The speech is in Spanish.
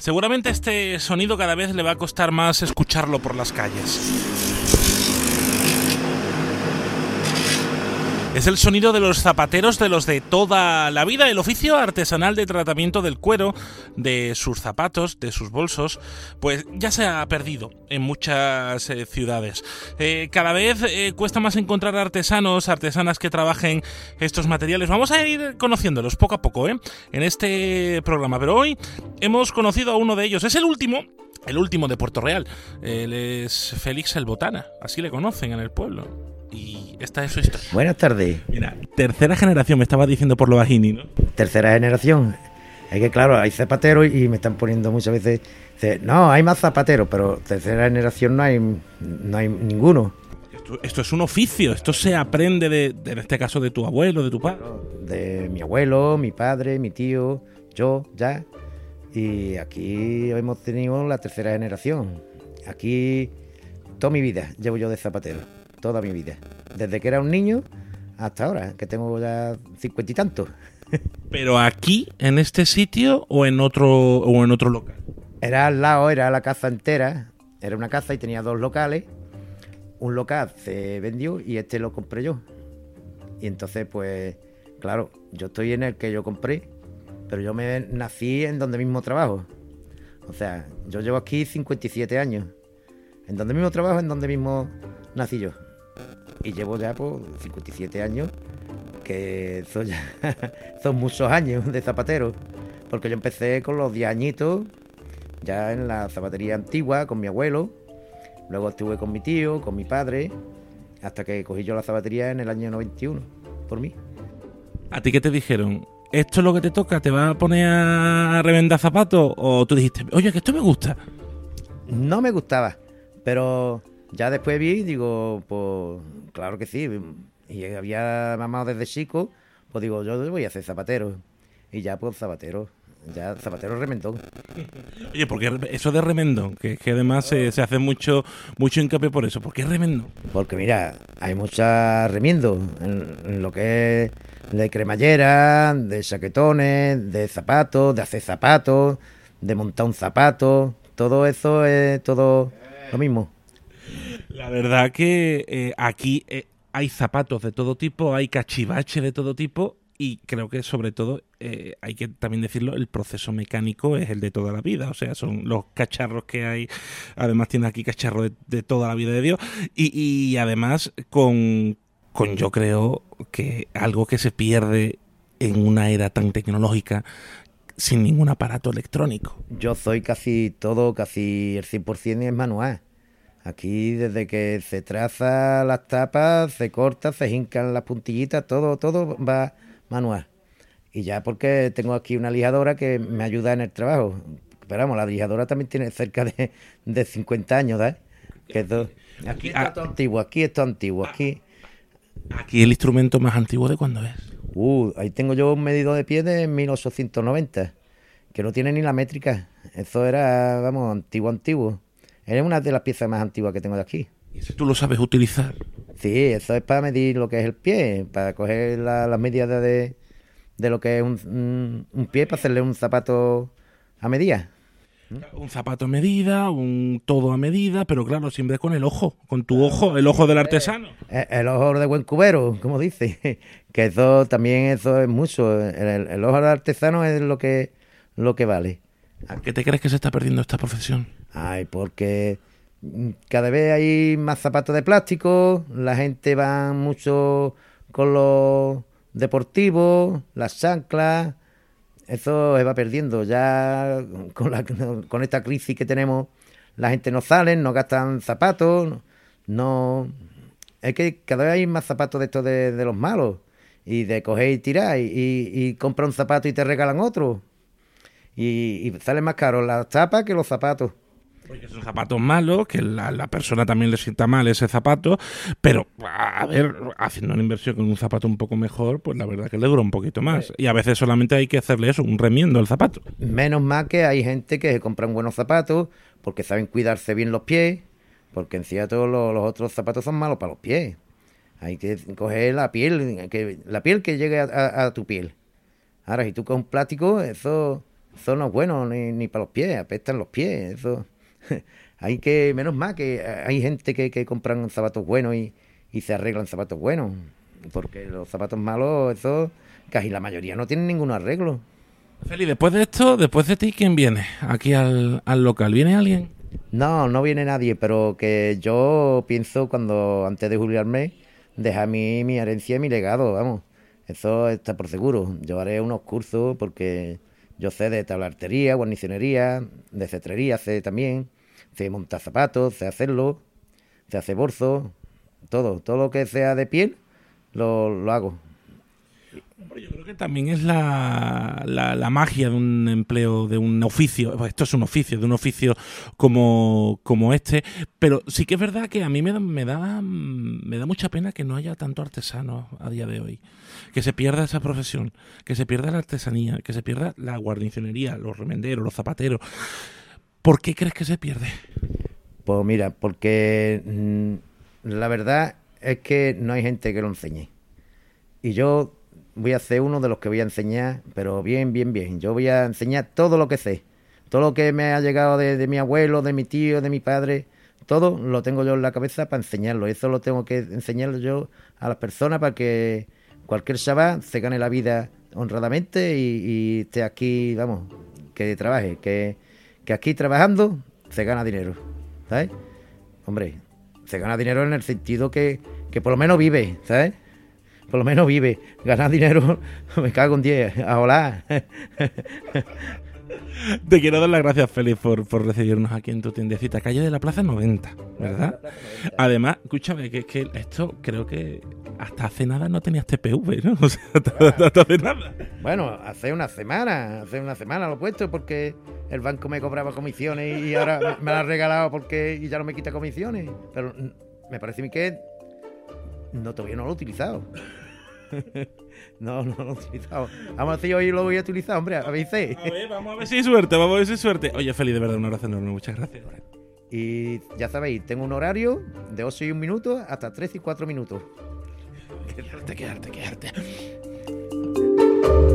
Seguramente este sonido cada vez le va a costar más escucharlo por las calles. Es el sonido de los zapateros, de los de toda la vida, el oficio artesanal de tratamiento del cuero, de sus zapatos, de sus bolsos, pues ya se ha perdido en muchas ciudades. Cada vez cuesta más encontrar artesanos, artesanas que trabajen estos materiales. Vamos a ir conociéndolos poco a poco, en este programa, pero hoy hemos conocido a uno de ellos. Es el último de Puerto Real. Él es Félix el Botana, así le conocen en el pueblo. Y esta es su historia. Buenas tardes. Mira, tercera generación, me estabas diciendo por lo bajini, ¿no? Tercera generación. Es que claro, hay zapateros y me están poniendo muchas veces... No, hay más zapateros, pero tercera generación no hay ninguno. Esto es un oficio, esto se aprende en este caso de tu abuelo, de tu padre. De mi abuelo, mi padre, mi tío, yo, ya. Y aquí hemos tenido la tercera generación. Aquí toda mi vida llevo yo de zapatero. Toda mi vida, desde que era un niño hasta ahora, que tengo ya 50 y tantos. ¿Pero aquí, en este sitio o en otro local? Era al lado, era la casa entera, era una casa y tenía 2 locales. Un local se vendió y este lo compré yo. Y entonces, pues, claro, yo estoy en el que yo compré, pero yo me nací en donde mismo trabajo. O sea, yo llevo aquí 57 años. En donde mismo trabajo, en donde mismo nací yo. Y llevo ya pues 57 años, que son muchos años de zapatero, porque yo empecé con los 10 añitos, ya en la zapatería antigua, con mi abuelo, luego estuve con mi tío, con mi padre, hasta que cogí yo la zapatería en el año 91, por mí. ¿A ti qué te dijeron? ¿Esto es lo que te toca? ¿Te vas a poner a revendar zapatos? ¿O tú dijiste, oye, que esto me gusta? No me gustaba, pero... Ya después vi y digo, pues claro que sí. Y había mamado desde chico, pues digo, yo voy a hacer zapatero. Y ya pues zapatero remendón. Oye, porque eso de remendón, que además se hace mucho hincapié por eso. ¿Por qué remendón? Porque mira, hay mucha remiendo en lo que es de cremallera, de chaquetones, de zapatos, de hacer zapatos, de montar un zapato. Todo eso es todo lo mismo. La verdad que aquí hay zapatos de todo tipo, hay cachivache de todo tipo y creo que sobre todo, hay que también decirlo, el proceso mecánico es el de toda la vida. O sea, son los cacharros que hay. Además tiene aquí cacharros de toda la vida de Dios y además con yo creo que algo que se pierde en una era tan tecnológica sin ningún aparato electrónico. Yo soy casi el 100% es manual. Aquí desde que se traza las tapas, se corta, se hincan las puntillitas, todo va manual. Y ya porque tengo aquí una lijadora que me ayuda en el trabajo. Pero vamos, la lijadora también tiene cerca de 50 años, ¿sabes? Aquí está todo antiguo, aquí es todo antiguo, aquí... Aquí el instrumento más antiguo, ¿de cuándo es? Ahí tengo yo un medidor de pie de 1890, que no tiene ni la métrica. Eso era, vamos, antiguo. Es una de las piezas más antiguas que tengo de aquí. ¿Y eso tú lo sabes utilizar? Sí, eso es para medir lo que es el pie, para coger las medidas de lo que es un pie, para hacerle un zapato a medida. Un zapato a medida, un todo a medida, pero claro, siempre con el ojo, con tu ojo, el ojo del artesano. El ojo de buen cubero, como dice, que eso es mucho. El ojo del artesano es lo que vale. ¿A qué te crees que se está perdiendo esta profesión? Ay, porque cada vez hay más zapatos de plástico, la gente va mucho con los deportivos, las chanclas, eso se va perdiendo. Ya con esta crisis que tenemos, la gente no sale, no gastan zapatos, no... Es que cada vez hay más zapatos de estos de los malos, y de coger y tirar, y compra un zapato y te regalan otro. Y sale más caro las tapas que los zapatos. Porque son zapatos malos, que la persona también le sienta mal ese zapato, pero a ver, haciendo una inversión con un zapato un poco mejor, pues la verdad que le dura un poquito más. Y a veces solamente hay que hacerle eso, un remiendo al zapato. Menos mal que hay gente que se compran buenos zapatos porque saben cuidarse bien los pies, porque encima todos los otros zapatos son malos para los pies. Hay que coger la piel que llegue a tu piel. Ahora, si tú coges un plástico, eso Eso no es bueno ni para los pies, apestan los pies. Eso hay que, menos mal que hay gente que compran zapatos buenos y se arreglan zapatos buenos. Porque los zapatos malos, eso casi la mayoría no tienen ningún arreglo. Feli, después de esto, después de ti, ¿quién viene aquí al local? ¿Viene alguien? No viene nadie, pero que yo pienso cuando antes de jubilarme dejar a mí mi herencia y mi legado, vamos. Eso está por seguro. Yo haré unos cursos porque yo sé de tablartería, guarnicionería, de cetrería sé también, sé montar zapatos, sé hacerlo, sé hacer bolsos, todo lo que sea de piel lo hago. Hombre, yo creo que también es la magia de un empleo, de un oficio. Pues esto es un oficio, de un oficio como este. Pero sí que es verdad que a mí me da mucha pena que no haya tanto artesano a día de hoy. Que se pierda esa profesión, que se pierda la artesanía, que se pierda la guarnicionería, los remenderos, los zapateros. ¿Por qué crees que se pierde? Pues mira, porque la verdad es que no hay gente que lo enseñe. Y yo voy a ser uno de los que voy a enseñar, pero bien. Yo voy a enseñar todo lo que sé. Todo lo que me ha llegado de mi abuelo, de mi tío, de mi padre, todo lo tengo yo en la cabeza para enseñarlo. Eso lo tengo que enseñarlo yo a las personas para que cualquier chaval se gane la vida honradamente y esté aquí, vamos, que trabaje, que aquí trabajando se gana dinero, ¿sabes? Hombre, se gana dinero en el sentido que por lo menos vive, ¿sabes? Por lo menos vive. Ganar dinero, me cago en 10. A volar. Te quiero dar las gracias, Félix, por recibirnos aquí en tu tiendecita, calle de la Plaza 90, ¿verdad? Además, escúchame, que es que esto creo que hasta hace nada no tenías TPV, ¿no? O sea, hasta hace nada. Bueno, hace una semana lo he puesto porque el banco me cobraba comisiones y ahora me lo ha regalado y ya no me quita comisiones. Pero me parece a mí que todavía no lo he utilizado. No lo he utilizado. Vamos a ver si hoy lo voy a utilizar, hombre, avise. A ver, vamos a ver si hay suerte, Oye, Félix, de verdad, un abrazo enorme, muchas gracias. Y ya sabéis, tengo un horario de 8 y 1 minuto hasta 13 y 4 minutos. Quedarte.